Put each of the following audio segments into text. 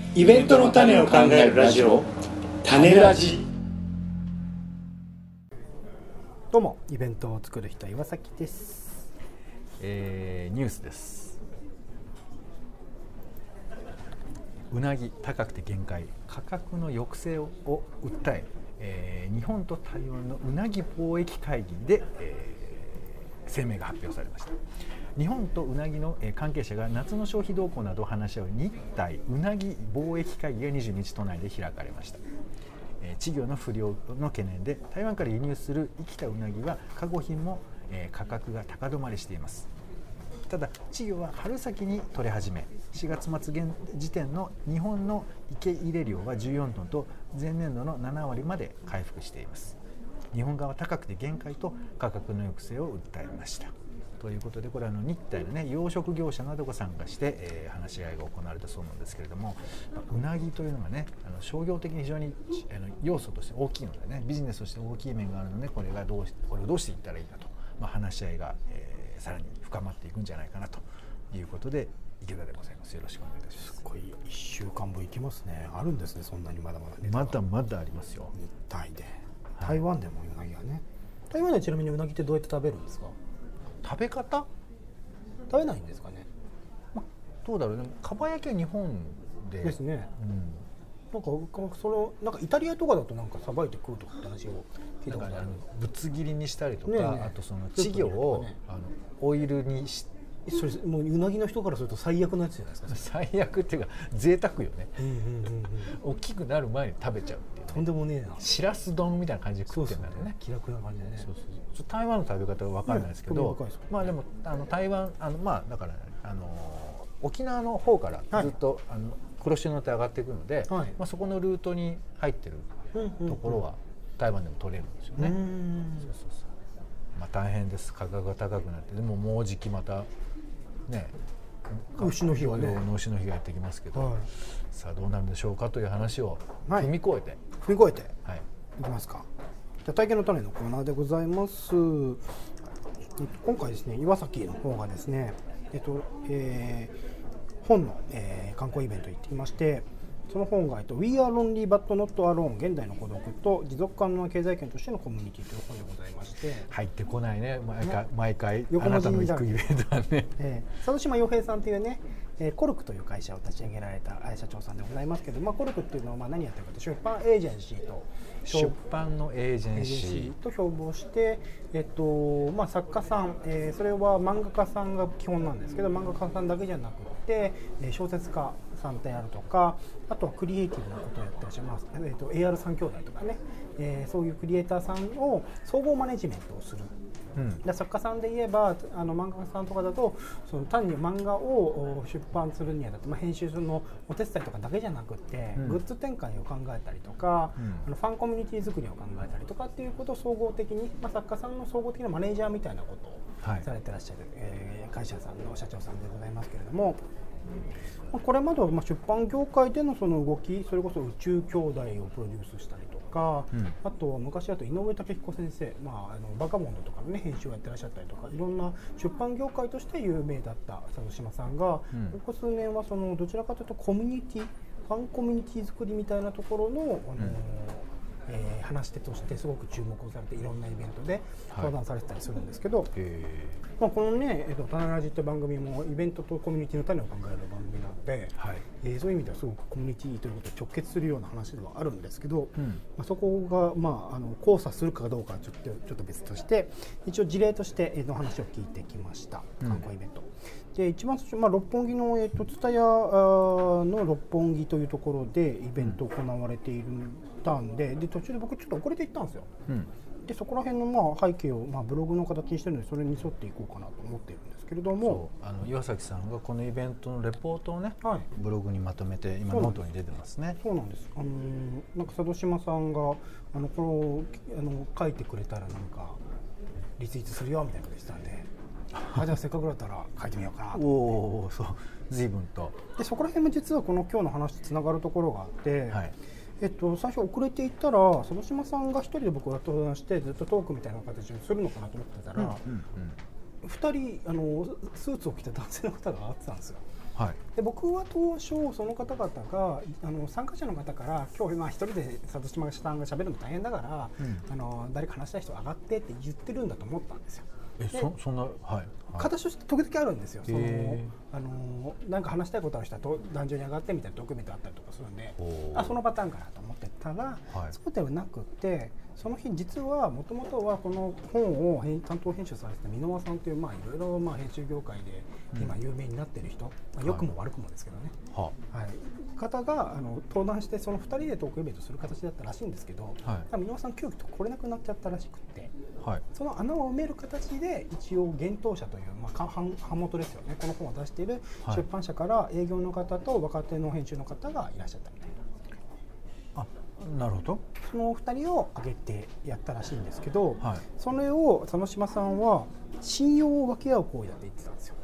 イベントの種を考えるラジオ、種ラジ。 どうも、イベントを作る人岩崎です。 ニュースです。うなぎ高くて限界、価格の抑制を訴え、日本と台湾のうなぎ貿易会議で、声明が発表されました。日本とうなぎの関係者が夏の消費動向などを話し合う日台うなぎ貿易会議が22日都内で開かれました。稚魚の不漁の懸念で台湾から輸入する生きたうなぎは加工品も価格が高止まりしています。ただ稚魚は春先に取れ始め、4月末現時点の日本の池入れ量は14トンと前年度の7割まで回復しています。日本側は高くて限界と価格の抑制を訴えました。ということで、これは日体の、養殖業者などが参加して、話し合いが行われたそうなんですけれども、うなぎというのがね、商業的に非常に要素として大きいのでね、ビジネスとして大きい面があるので、これをどうしていったらいいかと、話し合いが、さらに深まっていくんじゃないかなということで、池田でございます。よろしくお願いいたします。 すごい、1週間分いきますね。あるんですね、そんなにまだまだ、 まだまだありますよ。 日体で、台湾でもうなぎはね。台湾でちなみにうなぎってどうやって食べるんですか？ 食べ方？ 食べないんですかね。 どうだろうね。かば焼きは日本でですね。なんかイタリアとかだとなんかさばいて食うとかって話を聞いたことある。 ぶつ切りにしたりとか、あとその稚魚をオイルにして。 それもううなぎの人からすると最悪なやつじゃないですか。 最悪っていうか贅沢よね。大きくなる前に食べちゃうっていう、 とんでもねえな。 しらす丼みたいな感じで食ってるんだよね。 気楽な感じでね。 台湾の食べ方は分からないですけど、でも台湾だから沖縄の方からずっと、黒潮に乗って上がっていくので、そこのルートに入ってるところは台湾でも取れるんですよね。大変です。価格が高くなって、でももうじきまたね、 牛の日はね、 牛の日がやってきますけど、さあどうなるんでしょうかという話を踏み越えて、 いきますか。じゃあ体験の種のコーナーでございます。今回ですね、岩崎の方がですね、本の、観光イベントに行ってきまして、その本がWe are lonely but not alone 現代の孤独と持続可能な経済圏としてのコミュニティという本でございまして、 入ってこないね、毎回あなたの行くイベントはね、 佐渡島洋平さんというね、コルクという会社を立ち上げられた社長さんでございますけど、コルクっていうのは何やってるかと、出版エージェンシーと出版のエージェンシーと標榜して、作家さん、それは漫画家さんが基本なんですけど、漫画家さんだけじゃなくて、小説家さんであるとか、あとはクリエイティブなことをやってらっしゃいます、AR 三兄弟とかね、そういうクリエイターさんを総合マネジメントをする。作家さんで言えば漫画家さんとかだと、単に漫画を出版するにはだって、編集のお手伝いとかだけじゃなくて、グッズ展開を考えたりとか、ファンコミュニティ作りを考えたりとかっていうことを総合的に、作家さんの総合的なマネージャーみたいなことをされてらっしゃる、会社さんの社長さんでございますけれども、これまでは出版業界でのその動き、それこそ宇宙兄弟をプロデュースしたりとか、あと昔だと井上武彦先生、バカモンドとかの、ね、編集をやってらっしゃったりとか、いろんな出版業界として有名だった佐渡島さんが、ここ数年はどちらかというとコミュニティ、ファンコミュニティ作りみたいなところの、話し手としてすごく注目をされて、いろんなイベントで登壇されてたりするんですけど、このね、種ラジって番組もイベントとコミュニティの種を考える番組なので、そういう意味ではすごくコミュニティということと直結するような話ではあるんですけど、そこが、交差するかどうかはちょっと別として、一応事例としての話を聞いてきました。観光イベントで一番最初、六本木の蔦屋の六本木というところでイベント行われているんで、途中で僕ちょっと遅れて行ったんですよ。でそこら辺の背景をブログの形にしてるので、それに沿っていこうかなと思っているんですけれども、 岩崎さんがこのイベントのレポートをね、ブログにまとめて今ノートに出てますね。 そうなんです。なんか佐渡島さんがこれを書いてくれたらなんかリツイートするよみたいなこと言ってたんで、じゃあせっかくだったら書いてみようかなと思って。 随分と。 でそこら辺も実はこの今日の話とつながるところがあって、最初遅れていったら佐渡島さんが一人で僕が登壇してずっとトークみたいな形にするのかなと思ってたら、2人スーツを着た男性の方が会ってたんですよ。 はい、 で僕は当初その方々が参加者の方から今日一人で里島さんが喋るの大変だから、誰か話したい人上がってって言ってるんだと思ったんですよ。 そんな、はい、 形として時々あるんですよ。なんか話したいことある人は壇上に上がってみたいなドキュメントあったりとかするんで、そのパターンかなと思ってたら、そうではなくて、その日実はもともとはこの本を担当編集されてた箕輪さんといういろいろ編集業界で今有名になっている人、良くも悪くもですけどね、方が登壇してその2人でトークイベントする形だったらしいんですけど、箕輪さん急遽来れなくなっちゃったらしくて、その穴を埋める形で一応幻冬舎という版元ですよね、この本を出している出版社から営業の方と若手の編集の方がいらっしゃったみたいな。 なるほど。 その2人を挙げてやったらしいんですけど、それを佐野島さんは信用を分け合う行為だって言ってたんですよ。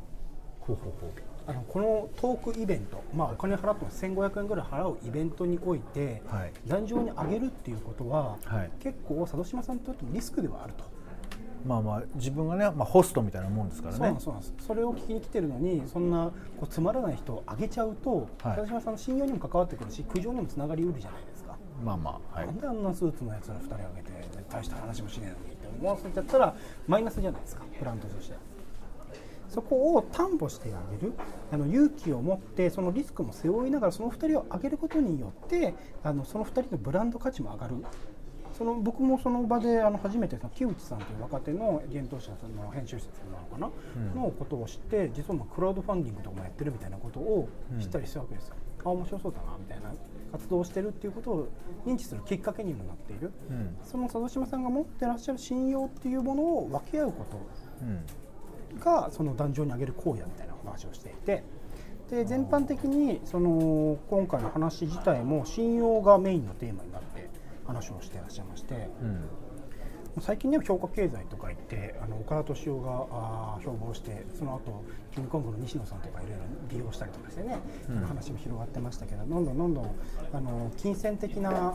このトークイベント、お金払っても1500円ぐらい払うイベントにおいて、壇上に上げるっていうことは、結構佐渡島さんにとってもリスクではあると。 自分がね、ホストみたいなもんですからね。 そうなんです。それを聞きに来てるのに、そんなつまらない人を上げちゃうと、佐渡島さんの信用にも関わってくるし、苦情にもつながりうるじゃないですか。なんであんなスーツのやつら2人上げて大した話もしねえのにって思わせちゃったらマイナスじゃないですか、ブランドとして。そこを担保してあげる、勇気を持ってそのリスクも背負いながらその2人を上げることによってその2人のブランド価値も上がる。僕もその場で初めて木内さんという若手の幻冬舎さんの編集者さんなのかな、のことを知って、実はクラウドファンディングとかもやってるみたいなことを知ったりしたわけですよ。面白そうだなみたいな活動をしてるっていうことを認知するきっかけにもなっている、その佐渡島さんが持ってらっしゃる信用っていうものを分け合うことが、その壇上に上げる行為だみたいな話をしていて、で全般的に今回の話自体も信用がメインのテーマになって話をしていらっしゃいまして、最近では評価経済とか言って岡田敏夫が標榜して、その後キングコングの西野さんとかいろいろ利用したりとかしてね、話も広がってましたけど、どんどん金銭的な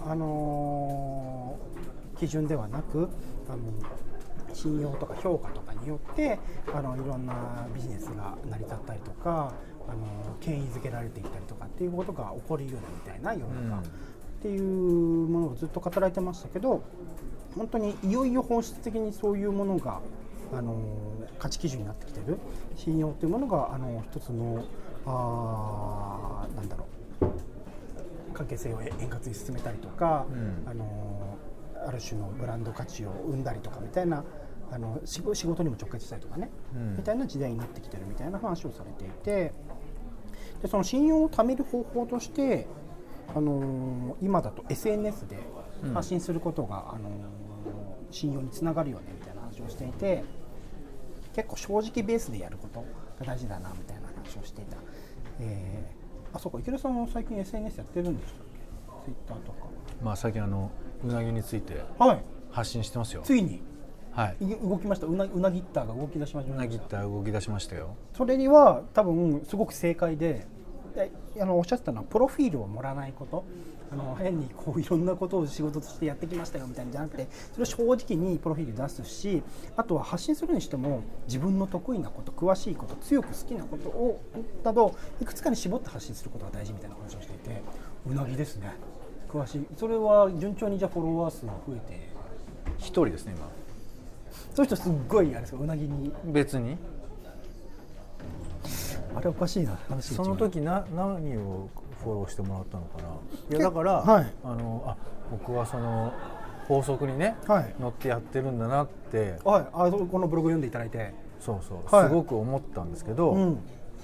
基準ではなく信用とか評価とかによっていろんなビジネスが成り立ったりとか権威づけられていったりとかっていうことが起こりうるみたいな世の中っていうものをずっと語られてましたけど、本当にいよいよ本質的にそういうものが価値基準になってきている。信用というものが一つの関係性を円滑に進めたりとか、ある種のブランド価値を生んだりとかみたいな仕事にも直結したりとかね、みたいな時代になってきてるみたいな話をされていて、でその信用を貯める方法として今だと SNS で発信することが、信用につながるよねみたいな話をしていて、結構正直ベースでやることが大事だなみたいな話をしていた。そうか、池田さんも最近 SNS やってるんでしたっけ？ Twitter とか。 最近うなぎについて発信してますよ。 ついに、動きました。うなぎッターが動き出しました。 うなぎッター動き出しましたよ。 それには多分すごく正解で、おっしゃってたのはプロフィールを盛らないこと。変にいろんなことを仕事としてやってきましたよみたいなんじゃなくて、それを正直にプロフィール出すし、あとは発信するにしても自分の得意なこと、詳しいこと、強く好きなことをなどいくつかに絞って発信することが大事みたいな話をしていて、うなぎですね、詳しい。それは順調にじゃあフォロワー数が増えて 1人ですね今。 そういう人すっごいあれですか、うなぎに別にあれおかしいな話。 その時何をフォローしてもらったのかな。いやだから、僕はその法則にね、乗ってやってるんだなって、 このブログ読んでいただいて、 すごく思ったんですけど、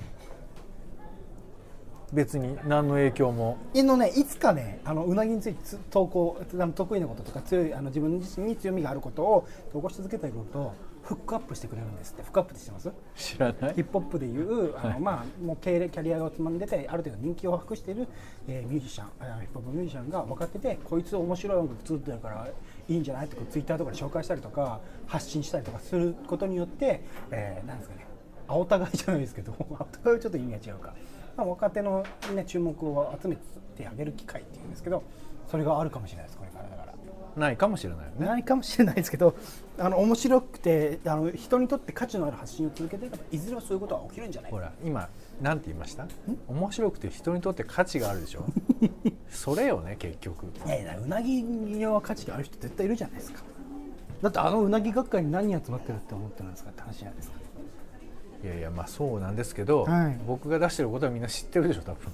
別に何の影響もいつかね、うなぎについて投稿、得意なこととか強い自分自身に強みがあることを投稿し続けているとフックアップしてくれるんですって。フックアップって知ってます？ 知らない。 ヒップホップでいうもうキャリアをつまんでてある程度人気を博しているミュージシャン、ヒップホップミュージシャンが若手でこいつ面白い音楽作ってるからいいんじゃないってツイッターとかで紹介したりとか発信したりとかすることによって、なんですかね、青互いじゃないですけど青互いはちょっと意味が違うか、若手の、注目を集めてあげる機会っていうんですけど、それがあるかもしれないですこれから。だからないかもしれないよね。 ないかもしれないですけど、面白くて人にとって価値のある発信を続けていればいずれはそういうことは起きるんじゃないか。 ほら今なんて言いました？面白くて人にとって価値があるでしょそれよね結局。 いやいや、うなぎには価値がある人絶対いるじゃないですか。だってうなぎ学会に何人集まってるって思ってるんですかって話じゃないですか。 いやいやまあそうなんですけど、 はい、 僕が出してることはみんな知ってるでしょ多分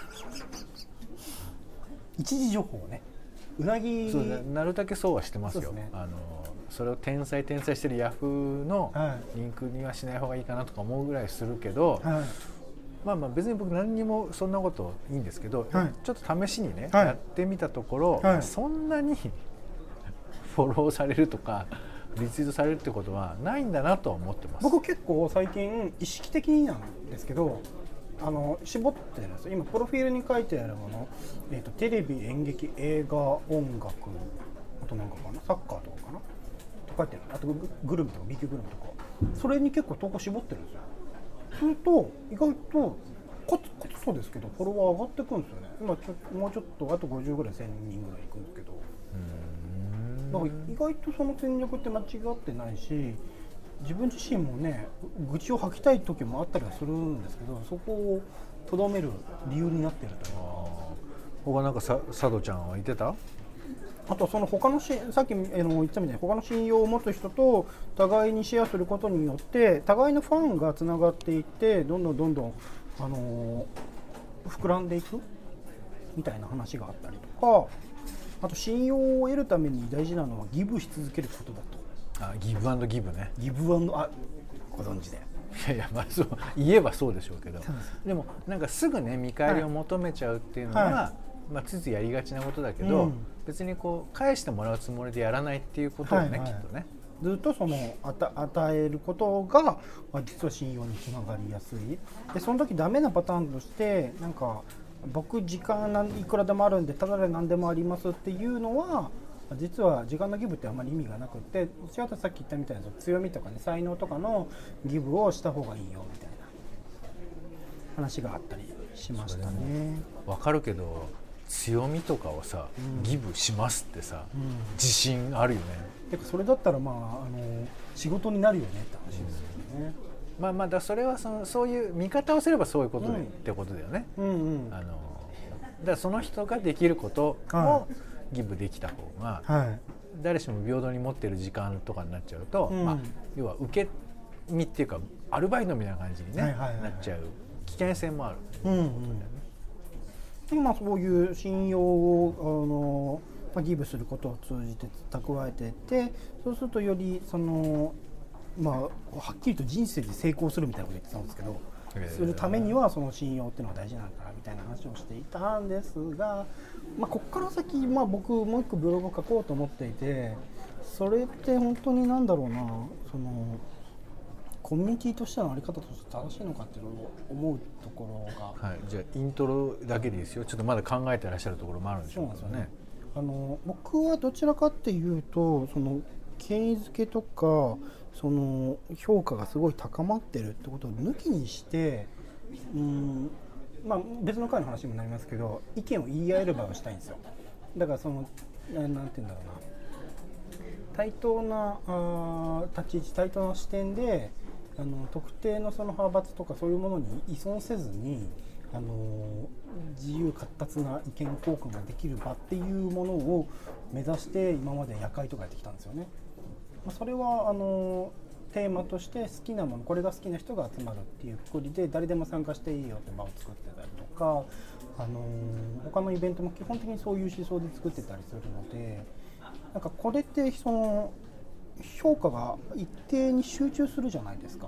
一時情報をね、うなぎそうなるだけそうはしてますよ。 そうですね、 それを転載してるヤフーのリンクにはしない方がいいかなとか思うぐらいするけど、 はい、 まあ別に僕何にもそんなこといいんですけど、 はい、 ちょっと試しにね、 はい、 やってみたところ、 はい、 そんなにフォローされるとかリツイートされるってことはないんだなとは思ってます。 僕結構最近意識的になんですけど絞ってるんですよ。今プロフィールに書いてあるもの、テレビ、演劇、映画、音楽、あとなんかかな、サッカーとかかなと書いてある。あとグルメとか B 級グルメとか、それに結構投稿絞ってるんですよ。すると意外とコツコツそうですけどフォロワー上がってくるんですよね。今もうちょっとあと50ぐらい1000人ぐらいいくんですけど、だから意外とその戦略って間違ってないし、自分自身もね愚痴を吐きたい時もあったりはするんですけど、そこをとどめる理由になっているというか。 他なんか佐渡ちゃんは言ってた？ あとその他のさっき言ったみたいに他の信用を持つ人と互いにシェアすることによって互いのファンがつながっていってどんどん膨らんでいくみたいな話があったりとか、あと信用を得るために大事なのはギブし続けることだと。 ギブアンドギブね。 ギブアンドご存知で。 いやいやまあそう言えばそうでしょうけど、でもなんかすぐね見返りを求めちゃうっていうのは、はい、まあついついやりがちなことだけど、別にこう返してもらうつもりでやらないっていうことをね、きっとねずっとその与えることが、実は信用につながりやすい。でその時ダメなパターンとしてなんか僕時間いくらでもあるんでただで何でもありますっていうのは実は時間のギブってあんまり意味がなくって、違うとさっき言ったみたいな強みとかね才能とかのギブをした方がいいよみたいな話があったりしましたね。 わかるけど強みとかをさ、ギブしますってさ、自信あるよね。 てかそれだったら仕事になるよねって話ですよね。 まあだそれはそういう見方をすればそういうことで、ってことだよね。だからその人ができることをギブできた方が、誰しも平等に持っている時間とかになっちゃうと、要は受け身っていうかアルバイトみたいな感じに、なっちゃう危険性もある。 そういう信用をギブすることを通じて蓄えていって、そうするとよりはっきりと人生で成功するみたいなこと言ってたんですけど、するためにはその信用っていうのが大事なんだからみたいな話をしていたんですが、ここから先、僕もう一個ブログを書こうと思っていて、それって本当になんだろうな、コミュニティとしてのあり方として正しいのかっていうのを思うところが、 じゃあイントロだけでいいですよ。ちょっとまだ考えてらっしゃるところもあるんでしょうかね。 僕はどちらかっていうと権威づけとか評価がすごい高まってるってことを抜きにして、別の回の話にもなりますけど意見を言い合える場をしたいんですよ。だからなんていうんだろうな、対等な立ち位置、対等な視点で特定の派閥とかそういうものに依存せずに自由闊達な意見交換ができる場っていうものを目指して今まで夜会とかやってきたんですよね。それはテーマとして好きなもの、これが好きな人が集まるっていうくくりで誰でも参加していいよって場を作ってたりとか、他のイベントも基本的にそういう思想で作ってたりするので、なんかこれって評価が一定に集中するじゃないですか。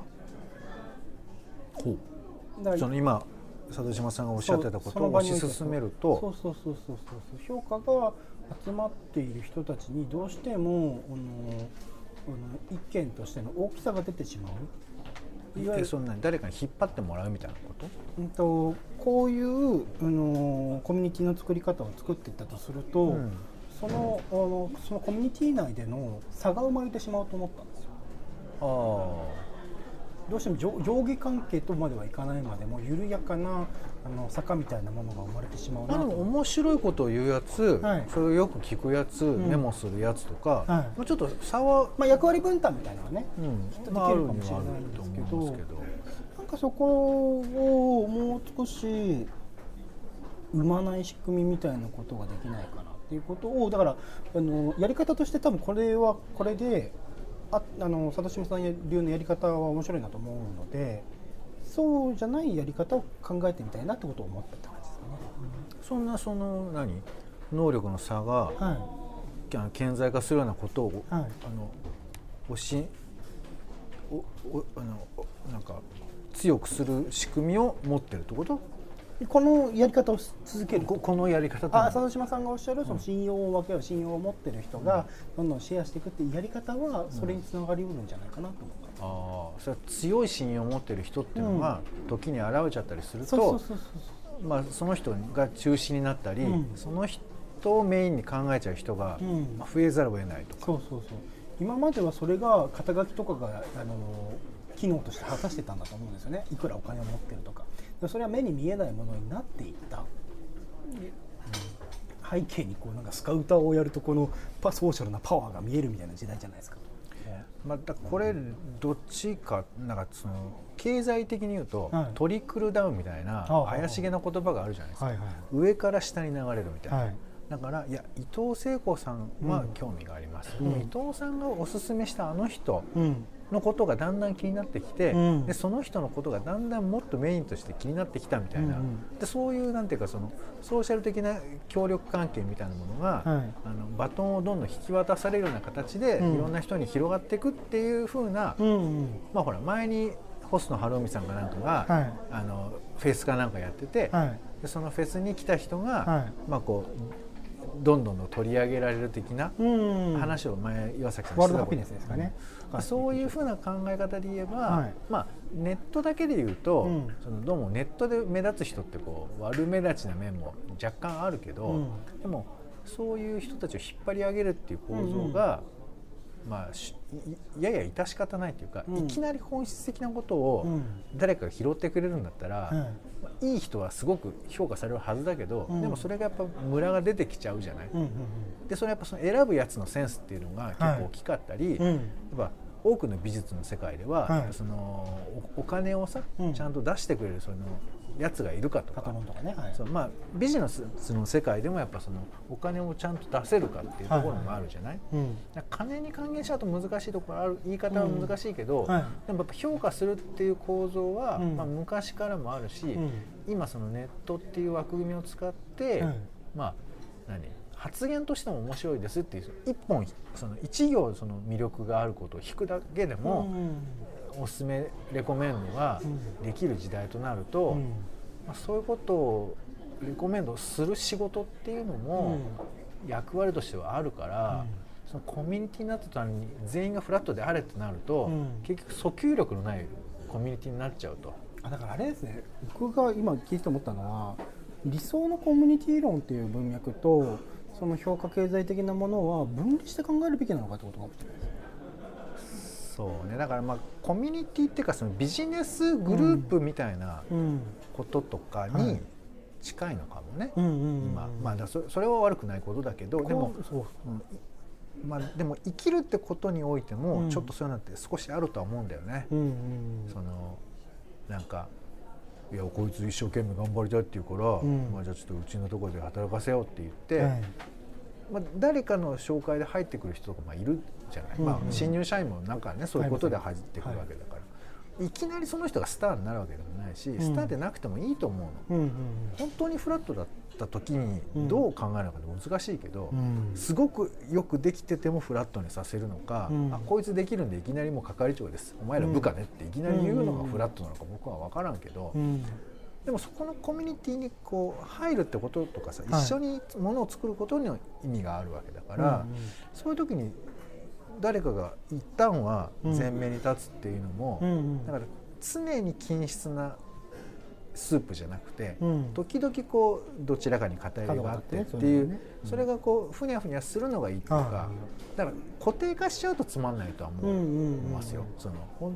今佐渡島さんがおっしゃってたことを推し進めると、 評価が集まっている人たちにどうしても意見としての大きさが出てしまう。いわゆる誰かに引っ張ってもらうみたいなこと？ こういうコミュニティの作り方を作っていったとすると、そのコミュニティ内での差が生まれてしまうと思ったんですよ。 どうしても上下関係とまではいかないまでも緩やかな坂みたいなものが生まれてしまうなと。 でも面白いことを言うやつ、それをよく聞くやつ、メモするやつとか、ちょっと差は、 役割分担みたいなのはね、きっとできるかもしれないんですけど、なんかそこをもう少し生まない仕組みみたいなことができないかなっていうことを、だからやり方として多分これはこれで里島さん流のやり方は面白いなと思うので、そうじゃないやり方を考えてみたいなってことを思ったって感じですかね。 その能力の差が、顕在化するようなことを、なんか強くする仕組みを持ってるってこと？ このやり方を続ける、 このやり方里島さんがおっしゃるその信用を分け合う、信用を持ってる人がどんどんシェアしていくっていうやり方はそれにつながりうるんじゃないかなと思う。 それは強い信用を持ってる人っていうのが時に現れちゃったりすると、その人が中心になったり、その人をメインに考えちゃう人が増えざるを得ないとか。 今まではそれが肩書きとかが機能として果たしてたんだと思うんですよね。いくらお金を持ってるとか、それは目に見えないものになっていった、背景になんかスカウターをやるとこのソーシャルなパワーが見えるみたいな時代じゃないですか。 だこれどっちか、なんかその経済的に言うと、トリクルダウンみたいな怪しげな言葉があるじゃないですか。上から下に流れるみたいな。だから伊藤聖子さんは興味があります、でも伊藤さんがおすすめしたあの人のことがだんだん気になってきて、でその人のことがだんだんもっとメインとして気になってきたみたいな、でそういうなんていうかそのソーシャル的な協力関係みたいなものが、バトンをどんどん引き渡されるような形で、いろんな人に広がっていくっていう風な、ほら前に星野晴臣さんかなんかが、フェスかなんかやってて、でそのフェスに来た人が、どんどん取り上げられる的な話を前岩崎さんワールドハピネスですかね。 そういうふうな考え方で言えば、ネットだけで言うと、どうもネットで目立つ人って悪目立ちな面も若干あるけど、でもそういう人たちを引っ張り上げるっていう構造が、やや致し方ないというか、いきなり本質的なことを誰かが拾ってくれるんだったら、いい人はすごく評価されるはずだけど、でもそれがやっぱムラが出てきちゃうじゃない。でそれやっぱその選ぶやつのセンスっていうのが結構大きかったり、やっぱ多くの美術の世界では、そのお金をさ、ちゃんと出してくれるそのやつがいるかとか、ビジネスの世界でもやっぱそのお金をちゃんと出せるかっていうところもあるじゃない。金に還元しちゃうと難しいところある、言い方は難しいけど、でもやっぱ評価するっていう構造は、昔からもあるし、今そのネットっていう枠組みを使って、発言としても面白いですっていう一行その魅力があることを引くだけでも、おすすめレコメンドができる時代となると、そういうことをレコメンドする仕事っていうのも役割としてはあるから、そのコミュニティになった途端に全員がフラットであれってなると、結局訴求力のないコミュニティになっちゃうと。 だからあれですね、僕が今聞いて思ったのは、理想のコミュニティ論っていう文脈とその評価経済的なものは分離して考えるべきなのかってことが起きてるんです。 そうね、だからコミュニティっていうかそのビジネスグループみたいなこととかに近いのかもね、今。それは悪くないことだけど、でもでも生きるってことにおいてもちょっとそういうのって少しあるとは思うんだよね。そのなんかいやこいつ一生懸命頑張りたいって言うから、じゃあちょっとうちのところで働かせようって言って、誰かの紹介で入ってくる人とかいるじゃない。新入社員もなんかね、そういうことで入ってくるわけだから、いきなりその人がスターになるわけでもないし、スターでなくてもいいと思うの。本当にフラットだった時にどう考えるのかって難しいけど、すごくよくできててもフラットにさせるのか、こいつできるんでいきなりもう係長です、お前ら部下ねっていきなり言うのがフラットなのか僕は分からんけど、でもそこのコミュニティに入るってこととかさ、一緒にものを作ることに意味があるわけだから、そういう時に誰かが一旦は前面に立つっていうのも、だから常に均質なスープじゃなくて、時々どちらかに偏りがあってっていう、それがふにゃふにゃするのがいいとか、だから固定化しちゃうとつまんないとは思いますよ。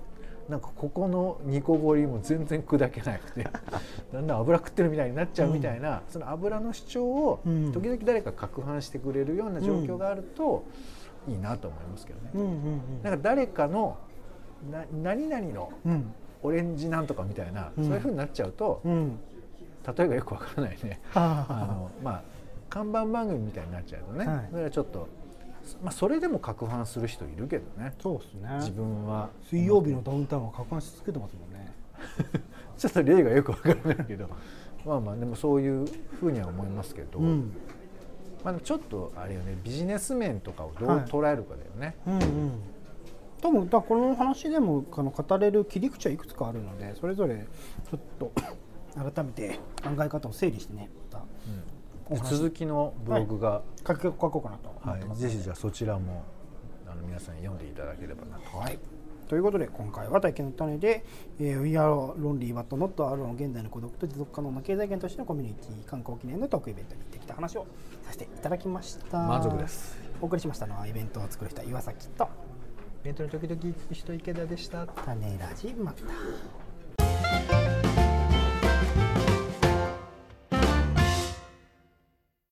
なんかここの煮こごりも全然砕けなくてだんだん油食ってるみたいになっちゃうみたいな、その油の主張を時々誰か攪拌してくれるような状況があるといいなと思いますけどね。なんか誰かの何々のオレンジなんとかみたいな、そういう風になっちゃうと、例えがよくわからないねまあ看板番組みたいになっちゃうとね、それはちょっと、それでも攪拌する人いるけどね。 そうですね。 自分は水曜日のダウンタウンは攪拌し続けてますもんねちょっと例がよくわからないけどまあでもそういうふうには思いますけど、でもちょっとあれよね、ビジネス面とかをどう捉えるかだよね。 多分この話でも語れる切り口はいくつかあるので、それぞれちょっと改めて考え方を整理してね、また続きのブログが、 書こうかなと思ってます。 ぜひじゃあそちらも皆さんに読んでいただければなと。 ということで今回は体験の種で、We are lonely but not alone 現代の孤独と持続可能な経済圏としてのコミュニティ観光記念のトークイベントに行ってきた話をさせていただきました。 満足です。 お送りしましたのはイベントを作る人岩崎とイベントの時々人池田でした。 種ラジまた。